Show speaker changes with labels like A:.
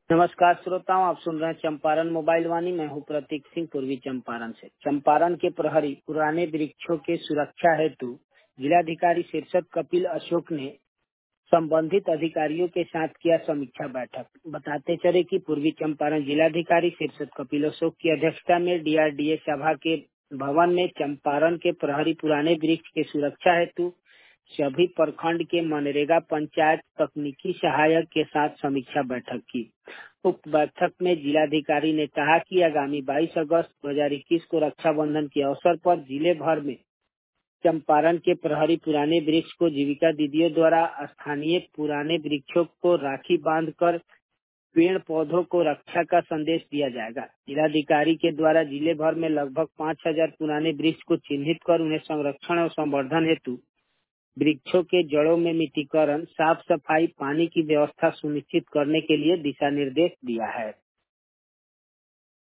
A: नमस्कार श्रोताओं, आप सुन रहे हैं चंपारण मोबाइल वाणी। मैं हूं प्रतीक सिंह, पूर्वी चंपारण से। चंपारण के प्रहरी पुराने वृक्षों के सुरक्षा हेतु जिलाधिकारी शीर्षक कपिल अशोक ने संबंधित अधिकारियों के साथ किया समीक्षा बैठक। बताते चले कि पूर्वी चंपारण जिलाधिकारी शीर्षक कपिल अशोक की अध्यक्षता में डीआरडीए सभा के भवन में चंपारण के प्रहरी पुराने वृक्ष के सुरक्षा हेतु सभी प्रखंड के मनरेगा पंचायत तकनीकी सहायक के साथ समीक्षा बैठक की। उक्त बैठक में जिलाधिकारी ने कहा कि आगामी 22 अगस्त 2021 को रक्षाबंधन के अवसर पर जिले भर में चंपारण के प्रहरी पुराने वृक्ष को जीविका दीदियों द्वारा स्थानीय पुराने वृक्षों को राखी बांधकर पेड़ पौधों को रक्षा का संदेश दिया जाएगा। जिलाधिकारी के द्वारा जिले भर में लगभग 5000 पुराने वृक्ष को चिन्हित कर उन्हें संरक्षण और संवर्धन हेतु वृक्षों के जड़ों में मिट्टीकरण, साफ सफाई, पानी की व्यवस्था सुनिश्चित करने के लिए दिशा निर्देश दिया है।